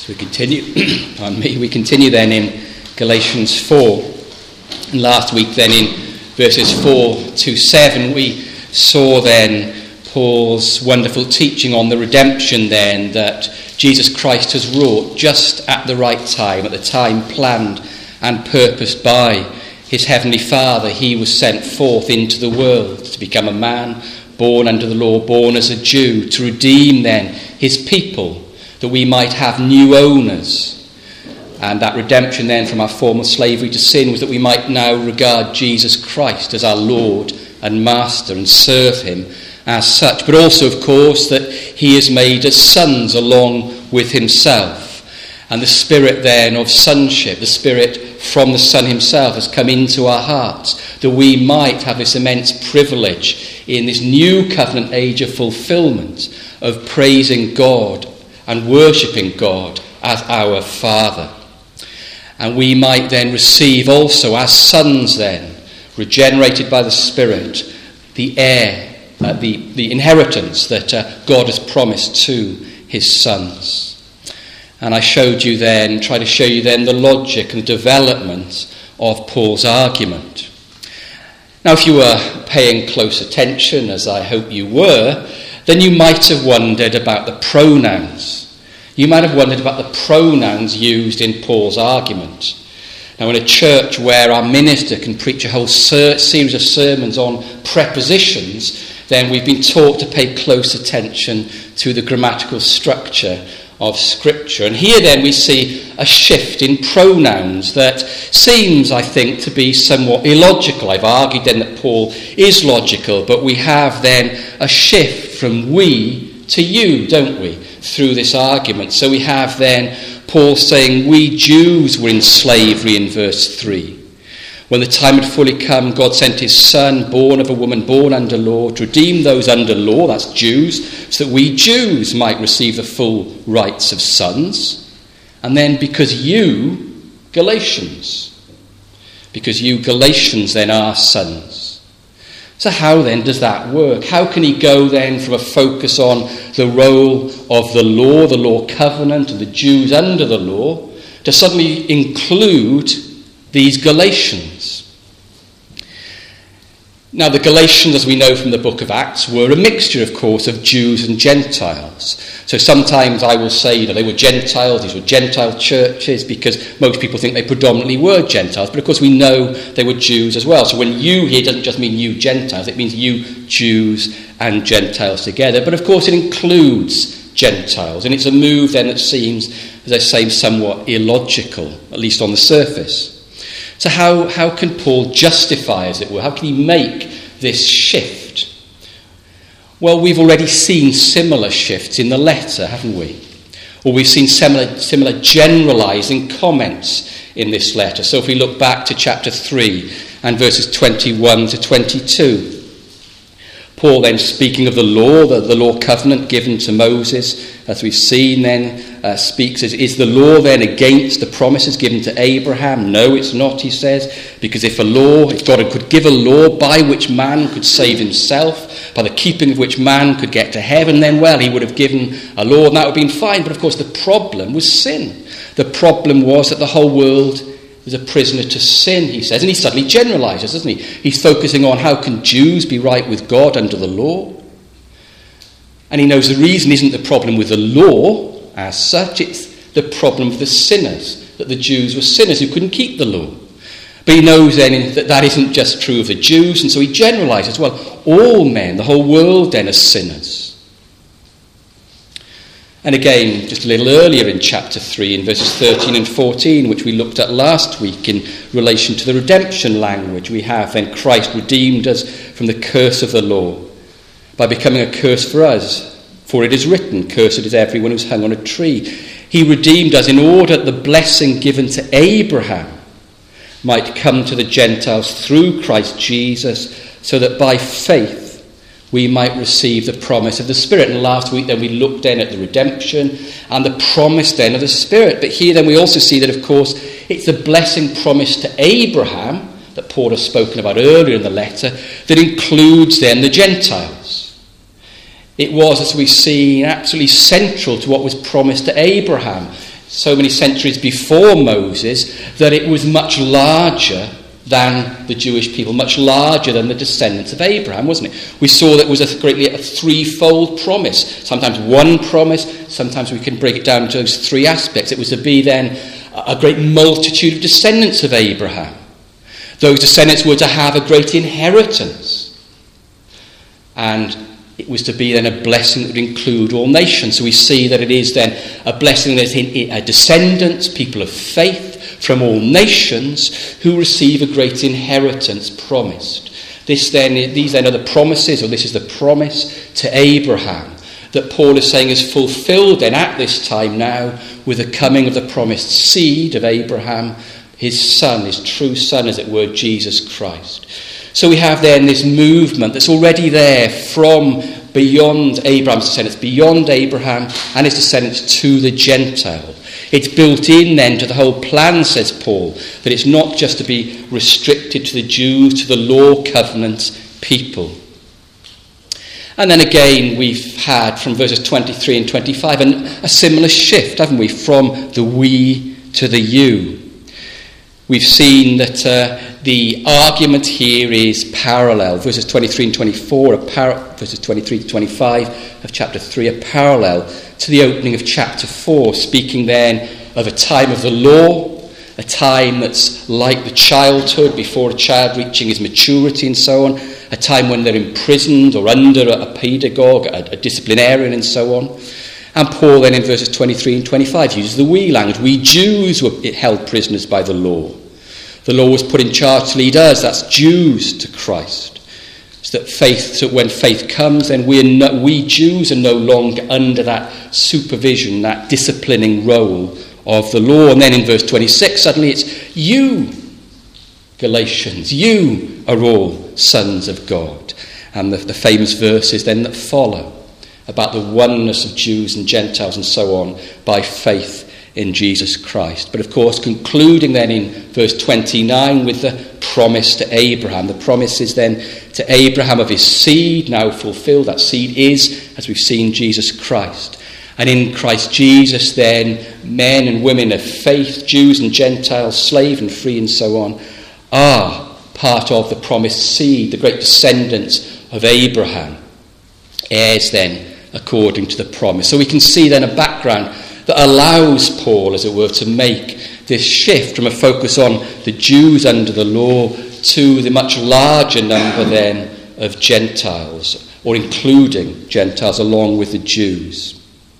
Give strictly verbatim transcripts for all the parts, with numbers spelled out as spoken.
So we continue, pardon me, we continue then in Galatians four. And last week then in verses four to seven, we saw then Paul's wonderful teaching on the redemption then that Jesus Christ has wrought just at the right time, at the time planned and purposed by his heavenly Father. He was sent forth into the world to become a man, born under the law, born as a Jew, to redeem then his people, that we might have new owners. And that redemption then from our former slavery to sin was that we might now regard Jesus Christ as our Lord and Master and serve him as such. But also, of course, that he is made as sons along with himself. And the spirit then of sonship, the spirit from the Son himself, has come into our hearts, that we might have this immense privilege in this new covenant age of fulfillment of praising God and worshipping God as our Father. And we might then receive also as sons then, regenerated by the Spirit, the heir, uh, the, the inheritance that uh, God has promised to his sons. And I showed you then, tried to show you then the logic and development of Paul's argument. Now, if you were paying close attention, as I hope you were, then you might have wondered about the pronouns. You might have wondered about the pronouns used in Paul's argument. Now, in a church where our minister can preach a whole ser- series of sermons on prepositions, then we've been taught to pay close attention to the grammatical structure of Scripture. And here then we see a shift in pronouns that seems, I think, to be somewhat illogical. I've argued then that Paul is logical, but we have then a shift from we to you, don't we, through this argument. So we have then Paul saying we Jews were in slavery in verse three. When the time had fully come, God sent his Son, born of a woman, born under law, to redeem those under law, that's Jews, so that we Jews might receive the full rights of sons. And then because you, Galatians, because you Galatians then are sons. So how then does that work? How can he go then from a focus on the role of the law, the law covenant, and the Jews under the law, to suddenly include these Galatians? Now, the Galatians, as we know from the book of Acts, were a mixture, of course, of Jews and Gentiles. So sometimes I will say, you know, they were Gentiles, these were Gentile churches, because most people think they predominantly were Gentiles. But of course we know they were Jews as well. So when you here doesn't just mean you Gentiles, it means you Jews and Gentiles together. But of course it includes Gentiles. And it's a move then that seems, as I say, somewhat illogical, at least on the surface. So how, how can Paul justify, as it were, how can he make this shift? Well, we've already seen similar shifts in the letter, haven't we? Or we've seen similar, similar generalising comments in this letter. So if we look back to chapter three and verses twenty-one to twenty-two, Paul then speaking of the law, the, the law covenant given to Moses, as we've seen then, uh, speaks as, is the law then against the promises given to Abraham? No, it's not, he says, because if a law, if God could give a law by which man could save himself, by the keeping of which man could get to heaven, then, well, he would have given a law and that would have been fine. But of course the problem was sin. The problem was that the whole world is a prisoner to sin, he says. And he suddenly generalises, doesn't he? He's focusing on how can Jews be right with God under the law. And he knows the reason isn't the problem with the law as such, it's the problem of the sinners, that the Jews were sinners who couldn't keep the law. But he knows then that that isn't just true of the Jews, and so he generalises, well, all men, the whole world then are sinners. And again, just a little earlier in chapter three, in verses thirteen and fourteen, which we looked at last week in relation to the redemption language, we have then Christ redeemed us from the curse of the law by becoming a curse for us. For it is written, cursed is everyone who's hung on a tree. He redeemed us in order that the blessing given to Abraham might come to the Gentiles through Christ Jesus, so that by faith we might receive the promise of the Spirit. And last week then we looked then at the redemption and the promise then of the Spirit. But here then we also see that, of course, it's the blessing promised to Abraham that Paul has spoken about earlier in the letter that includes then the Gentiles. It was, as we see, absolutely central to what was promised to Abraham. so many centuries before Moses, that it was much larger than the Jewish people, much larger than the descendants of Abraham, wasn't it? We saw that it was a greatly a threefold promise. Sometimes one promise, sometimes we can break it down into those three aspects. It was to be then a great multitude of descendants of Abraham. Those descendants were to have a great inheritance. And it was to be then a blessing that would include all nations. So we see that it is then a blessing that is descendants, people of faith, from all nations who receive a great inheritance promised. This then, these then are the promises, or this is the promise to Abraham that Paul is saying is fulfilled then at this time now with the coming of the promised seed of Abraham, his son, his true son, as it were, Jesus Christ. So we have then this movement that's already there from beyond Abraham's descendants, beyond Abraham and his descendants to the Gentile. It's built in then to the whole plan, says Paul, that it's not just to be restricted to the Jews, to the law covenant people. And then again we've had from verses twenty-three and twenty-five an, a similar shift, haven't we, from the we to the you. We've seen that uh, the argument here is parallel. Verses twenty-three and twenty-four, are par- verses twenty-three to twenty-five of chapter three are parallel to the opening of chapter four, speaking then of a time of the law, a time that's like the childhood before a child reaching his maturity and so on, a time when they're imprisoned or under a, a pedagogue, a, a disciplinarian and so on. And Paul then in verses twenty-three and twenty-five uses the we language. We Jews were held prisoners by the law. The law was put in charge to lead us, that's Jews, to Christ. So that faith, so when faith comes, then we're no, we Jews are no longer under that supervision, that disciplining role of the law. And then in verse twenty-six, suddenly it's you, Galatians, you are all sons of God. And the, the famous verses then that follow about the oneness of Jews and Gentiles and so on by faith in Jesus Christ. But of course, concluding then in verse twenty-nine with the promise to Abraham. The promise is then to Abraham of his seed, now fulfilled. That seed is, as we've seen, Jesus Christ. And in Christ Jesus then, men and women of faith, Jews and Gentiles, slave and free and so on, are part of the promised seed, the great descendants of Abraham, heirs then according to the promise. So we can see then a background that allows Paul, as it were, to make this shift from a focus on the Jews under the law to the much larger number then of Gentiles, or including Gentiles along with the Jews.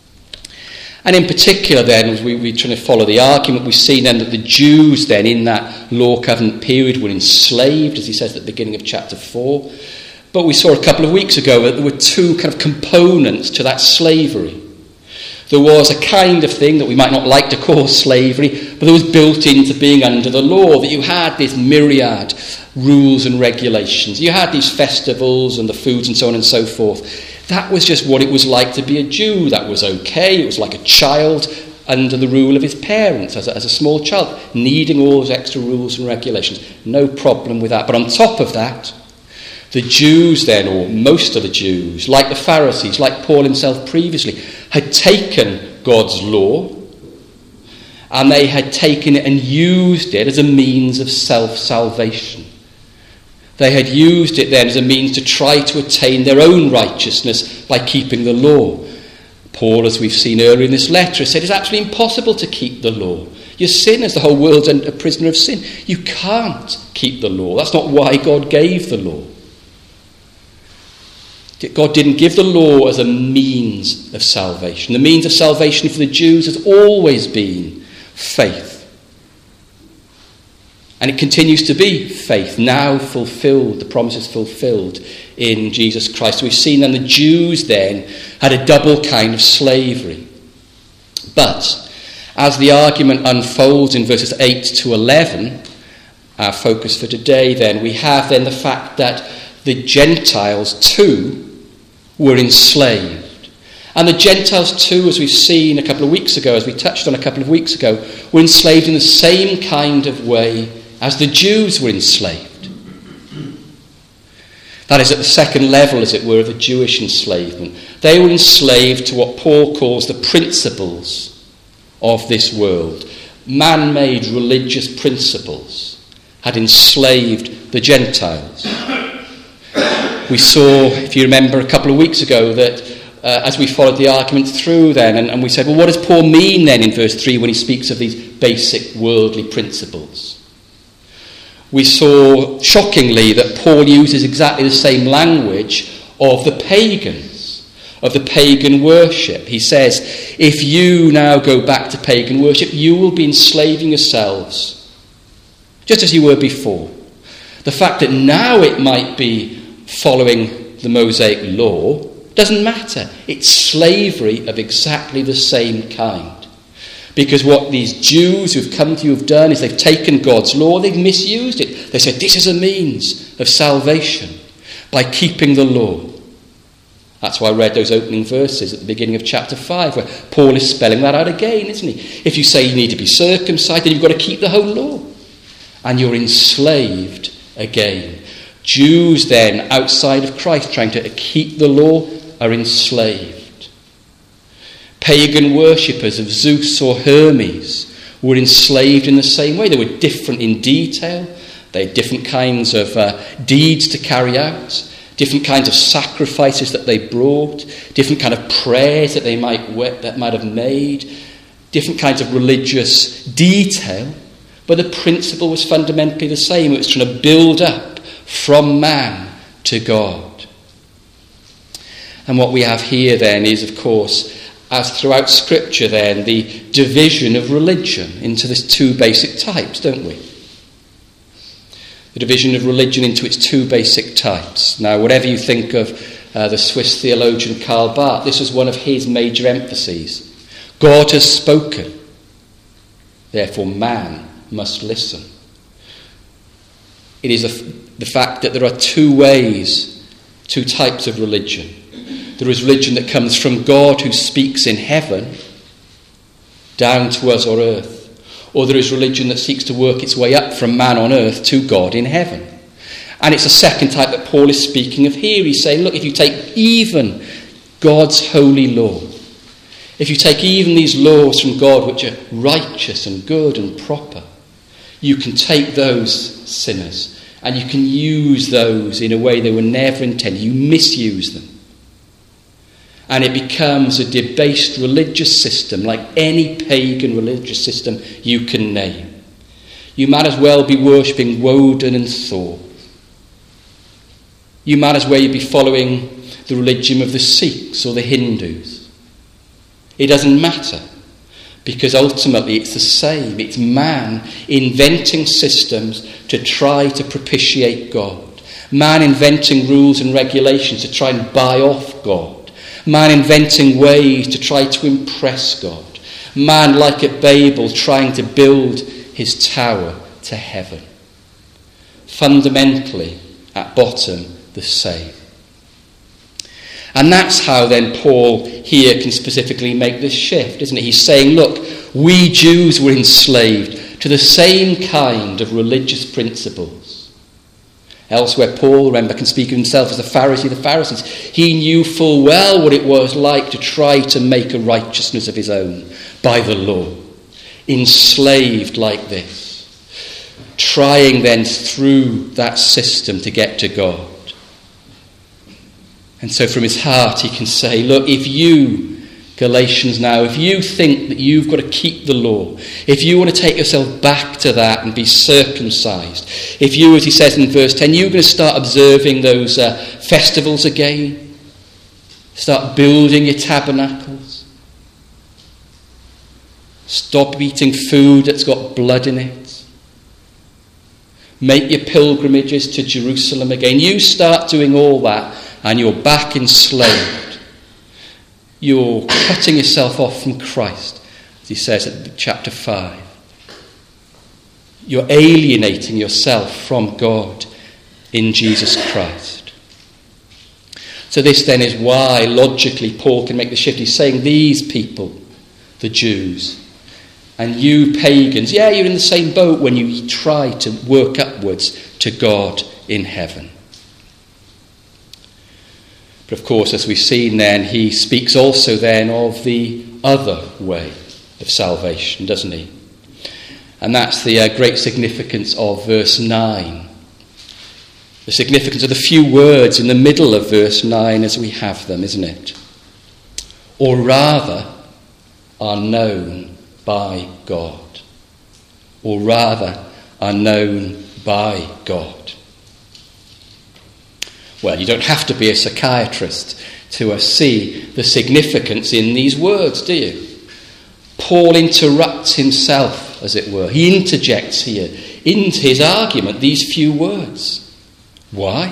And in particular then, as we, we're trying to follow the argument, we've seen then that the Jews then in that law covenant period were enslaved, as he says at the beginning of chapter four. But we saw a couple of weeks ago that there were two kind of components to that slavery. There was a kind of thing that we might not like to call slavery, but that was built into being under the law, that you had this myriad rules and regulations. You had these festivals and the foods and so on and so forth. That was just what it was like to be a Jew. That was okay. It was like a child under the rule of his parents, as a, as a small child, needing all those extra rules and regulations. No problem with that. But on top of that, the Jews then, or most of the Jews, like the Pharisees, like Paul himself previously, had taken God's law and they had taken it and used it as a means of self-salvation. They had used it then as a means to try to attain their own righteousness by keeping the law. Paul, as we've seen earlier in this letter, said it's absolutely impossible to keep the law. You're sinners, the whole world's a prisoner of sin. You can't keep the law. That's not why God gave the law. God didn't give the law as a means of salvation. The means of salvation for the Jews has always been faith. And it continues to be faith, now fulfilled, the promise is fulfilled in Jesus Christ. We've seen then the Jews then had a double kind of slavery. But as the argument unfolds in verses eight to eleven, our focus for today then, we have then the fact that the Gentiles too were enslaved. And the Gentiles too, as we've seen a couple of weeks ago, as we touched on a couple of weeks ago, were enslaved in the same kind of way as the Jews were enslaved. That is at the second level, as it were, of the Jewish enslavement. They were enslaved to what Paul calls the principles of this world. Man-made religious principles had enslaved the Gentiles. We saw, if you remember, a couple of weeks ago that uh, as we followed the argument through then, and, and we said, well, what does Paul mean then in verse three when he speaks of these basic worldly principles? We saw, shockingly, that Paul uses exactly the same language of the pagans, of the pagan worship. He says, if you now go back to pagan worship, you will be enslaving yourselves, just as you were before. The fact that now it might be following the Mosaic law doesn't matter. It's slavery of exactly the same kind. Because what these Jews who've come to you have done is they've taken God's law, they've misused it. They said this is a means of salvation by keeping the law. That's why I read those opening verses at the beginning of chapter five, where Paul is spelling that out again, isn't he? If you say you need to be circumcised, then you've got to keep the whole law. And you're enslaved again. Jews then, outside of Christ, trying to keep the law, are enslaved. Pagan worshippers of Zeus or Hermes were enslaved in the same way. They were different in detail. They had different kinds of uh, deeds to carry out, different kinds of sacrifices that they brought, different kind of prayers that they might that might have made, different kinds of religious detail. But the principle was fundamentally the same. It was trying to build up from man to God. And what we have here then is, of course, as throughout Scripture then, the division of religion into these two basic types, don't we? The division of religion into its two basic types. Now, whatever you think of uh, the Swiss theologian Karl Barth, this was one of his major emphases. God has spoken, therefore man must listen. It is a, the fact that there are two ways, two types of religion. There is religion that comes from God who speaks in heaven down to us on earth. Or there is religion that seeks to work its way up from man on earth to God in heaven. And it's a second type that Paul is speaking of here. He's saying, look, if you take even God's holy law, if you take even these laws from God which are righteous and good and proper, you can take those sinners and you can use those in a way they were never intended. You misuse them. And it becomes a debased religious system like any pagan religious system you can name. You might as well be worshipping Woden and Thor. You might as well be following the religion of the Sikhs or the Hindus. It doesn't matter, because ultimately it's the same. It's man inventing systems to try to propitiate God. Man inventing rules and regulations to try and buy off God. Man inventing ways to try to impress God. Man, like at Babel, trying to build his tower to heaven. Fundamentally, at bottom, the same. And that's how then Paul here can specifically make this shift, isn't it? He's saying, look, we Jews were enslaved to the same kind of religious principles. Elsewhere, Paul, remember, can speak of himself as a Pharisee of the Pharisees. He knew full well what it was like to try to make a righteousness of his own by the law. Enslaved like this. Trying then through that system to get to God. And so from his heart he can say, look, if you, Galatians now, if you think that you've got to keep the law, if you want to take yourself back to that and be circumcised, if you, as he says in verse ten, you're going to start observing those uh, festivals again, start building your tabernacles, stop eating food that's got blood in it, make your pilgrimages to Jerusalem again, you start doing all that and you're back enslaved. You're cutting yourself off from Christ, as he says at chapter five. You're alienating yourself from God in Jesus Christ. So this then is why, logically, Paul can make the shift. He's saying these people, the Jews, and you pagans, yeah, you're in the same boat when you try to work upwards to God in heaven. But of course, as we've seen then, he speaks also then of the other way of salvation, doesn't he? And that's the uh, great significance of verse nine. The significance of the few words in the middle of verse nine as we have them, isn't it? Or rather, are known by God. Or rather, are known by God. Well, you don't have to be a psychiatrist to uh, see the significance in these words, do you? Paul interrupts himself, as it were. He interjects here into his argument these few words. Why?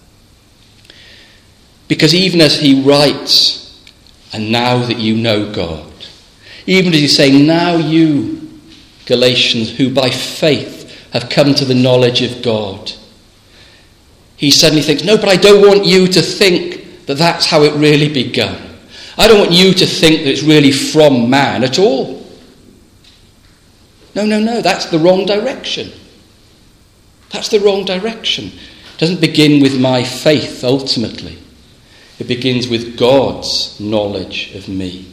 Because even as he writes, and now that you know God, even as he's saying, now you, Galatians, who by faith have come to the knowledge of God, he suddenly thinks, no, but I don't want you to think that that's how it really begun. I don't want you to think that it's really from man at all. No, no, no, that's the wrong direction. That's the wrong direction. It doesn't begin with my faith, ultimately. It begins with God's knowledge of me.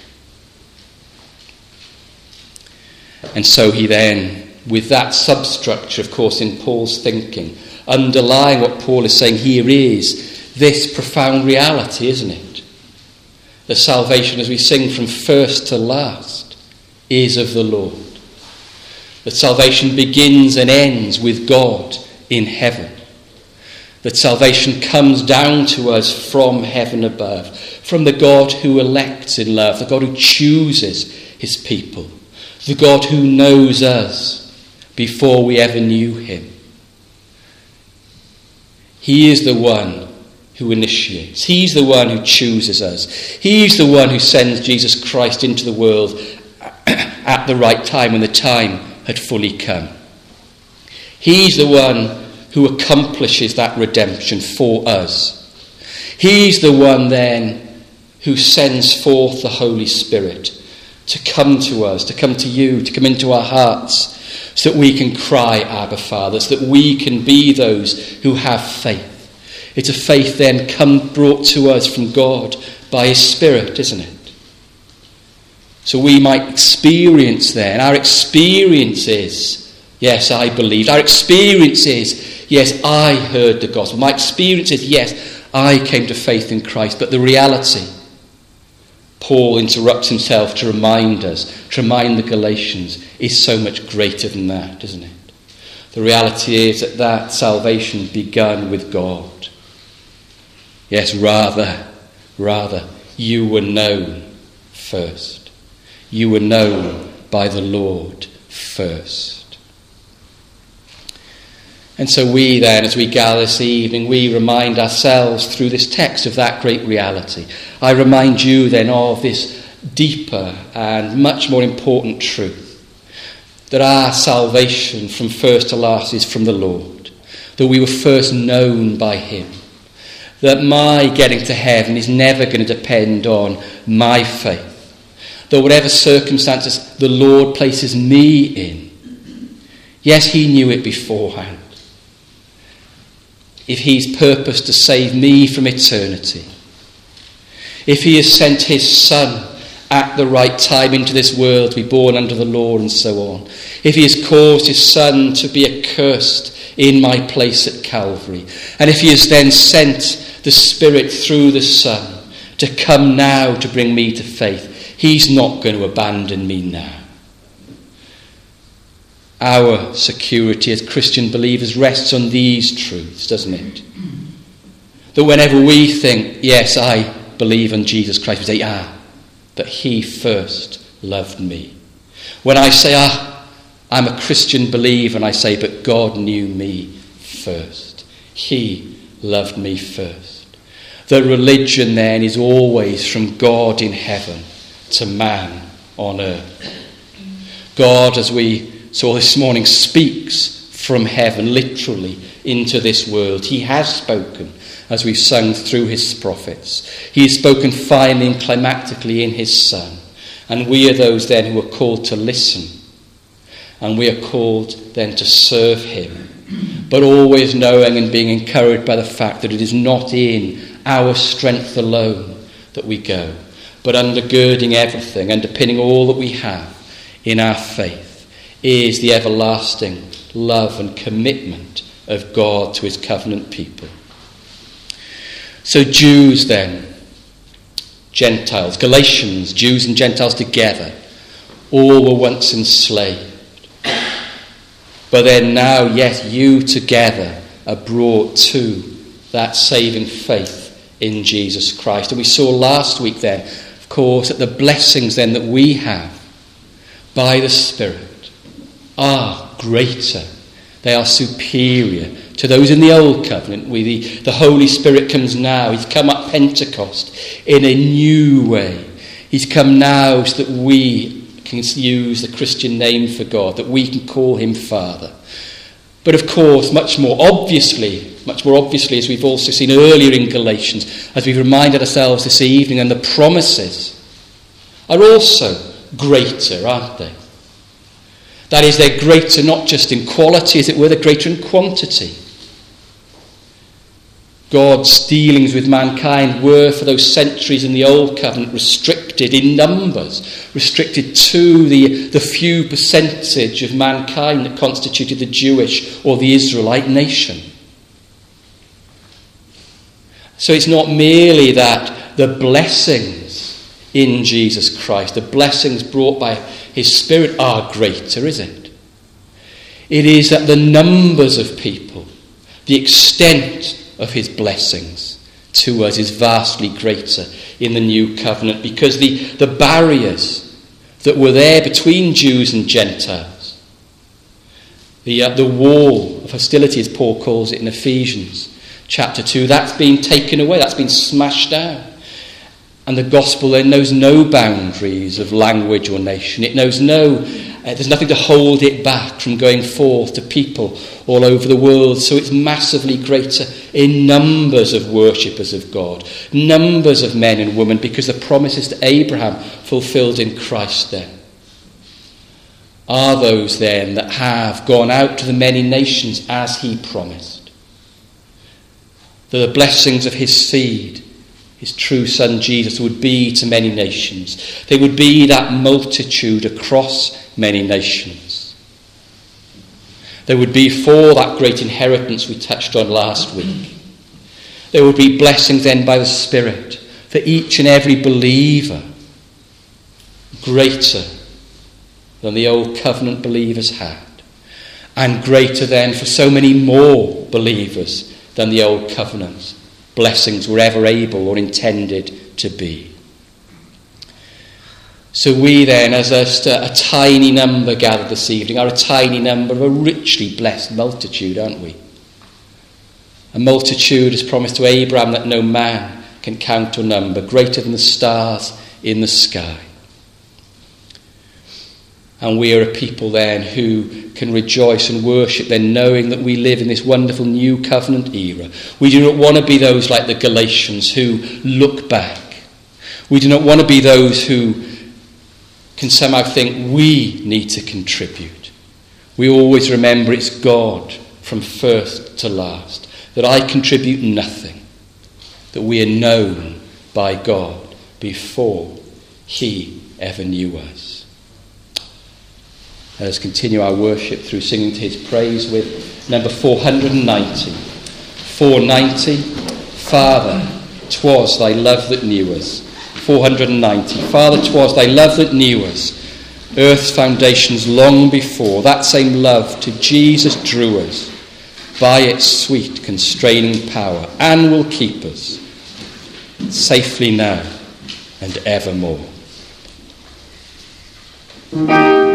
And so he then, with that substructure, of course, in Paul's thinking, underlying what Paul is saying here is this profound reality, isn't it? The salvation, as we sing from first to last, is of the Lord. That salvation begins and ends with God in heaven. That salvation comes down to us from heaven above, from the God who elects in love, the God who chooses his people, the God who knows us before we ever knew him. He is the one who initiates. He's the one who chooses us. He's the one who sends Jesus Christ into the world at the right time, when the time had fully come. He's the one who accomplishes that redemption for us. He's the one then who sends forth the Holy Spirit to come to us, to come to you, to come into our hearts, so that we can cry, Abba, Father, so that we can be those who have faith. It's a faith then come brought to us from God by his Spirit, isn't it? So we might experience then, our experience is, yes, I believed. Our experience is, yes, I heard the gospel. My experience is, yes, I came to faith in Christ. But the reality, Paul interrupts himself to remind us, to remind the Galatians, is so much greater than that, isn't it? The reality is that that salvation began with God. Yes, rather, rather, you were known first. You were known by the Lord first. And so we then, as we gather this evening, we remind ourselves through this text of that great reality. I remind you then of this deeper and much more important truth, that our salvation from first to last is from the Lord, that we were first known by him, that my getting to heaven is never going to depend on my faith, that whatever circumstances the Lord places me in, yes, he knew it beforehand. If he's purposed to save me from eternity, if he has sent his Son at the right time into this world to be born under the law and so on, if he has caused his Son to be accursed in my place at Calvary, and if he has then sent the Spirit through the Son to come now to bring me to faith, he's not going to abandon me now. Our security as Christian believers rests on these truths, doesn't it? That whenever we think, yes, I believe in Jesus Christ, we say, ah, but he first loved me. When I say, ah, I'm a Christian believer, and I say, but God knew me first. He loved me first. That religion then is always from God in heaven to man on earth. God, as we saw this morning, speaks from heaven literally into this world. He has spoken, as we've sung through his prophets. He has spoken finally and climactically in his Son. And we are those then who are called to listen. And we are called then to serve him. But always knowing and being encouraged by the fact that it is not in our strength alone that we go, but undergirding everything, underpinning all that we have, in our faith is the everlasting love and commitment of God to his covenant people. So Jews then, Gentiles, Galatians, Jews and Gentiles together, all were once enslaved. But then now, yet you together are brought to that saving faith in Jesus Christ. And we saw last week then, of course, that the blessings then that we have by the Spirit are greater. They are superior to those in the old covenant. We, the, the Holy Spirit comes now. He's come at Pentecost in a new way. He's come now so that we can use the Christian name for God, that we can call him Father. But of course, much more obviously, much more obviously, as we've also seen earlier in Galatians, as we've reminded ourselves this evening, and the promises are also greater, aren't they? That is, they're greater not just in quality, as it were, they're greater in quantity. God's dealings with mankind were, for those centuries in the Old Covenant, restricted in numbers, restricted to the, the few percentage of mankind that constituted the Jewish or the Israelite nation. So it's not merely that the blessings in Jesus Christ, the blessings brought by his Spirit, are greater, is it? It is that the numbers of people, the extent of his blessings to us is vastly greater in the new covenant, because the, the barriers that were there between Jews and Gentiles, the, uh, the wall of hostility, as Paul calls it in Ephesians chapter two, that's been taken away, that's been smashed down. And the gospel then knows no boundaries of language or nation. It knows no, uh, there's nothing to hold it back from going forth to people all over the world. So it's massively greater in numbers of worshippers of God, numbers of men and women, because the promises to Abraham fulfilled in Christ then are those then that have gone out to the many nations as he promised. The blessings of his seed, his true son Jesus, would be to many nations. They would be that multitude across many nations. There would be for that great inheritance we touched on last week. There would be blessings then by the Spirit for each and every believer, greater than the old covenant believers had, and greater then for so many more believers than the old covenant blessings were ever able or intended to be. So we then, as just a, a tiny number gathered this evening, are a tiny number of a richly blessed multitude, aren't we? A multitude is promised to Abraham that no man can count or number, greater than the stars in the sky. And we are a people then who can rejoice and worship then, knowing that we live in this wonderful new covenant era. We do not want to be those like the Galatians who look back. We do not want to be those who can somehow think we need to contribute. We always remember it's God from first to last, that I contribute nothing, that we are known by God before he ever knew us. Let us continue our worship through singing to his praise with number four ninety. four ninety, Father, 'twas thy love that knew us. four ninety, Father, 'twas thy love that knew us. Earth's foundations long before, that same love to Jesus drew us by its sweet constraining power, and will keep us safely now and evermore.